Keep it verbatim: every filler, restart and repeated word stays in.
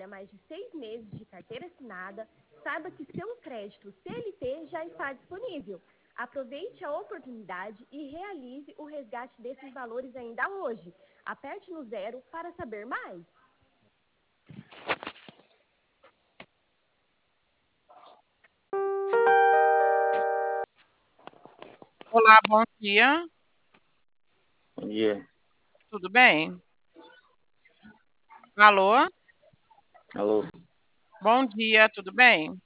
há mais de seis meses de carteira assinada, saiba que seu crédito C L T já está disponível. Aproveite a oportunidade e realize o resgate desses valores ainda hoje. Aperte no zero para saber mais. Olá, bom dia. Bom dia. Tudo bem? Alô? Alô? Bom dia, tudo bem?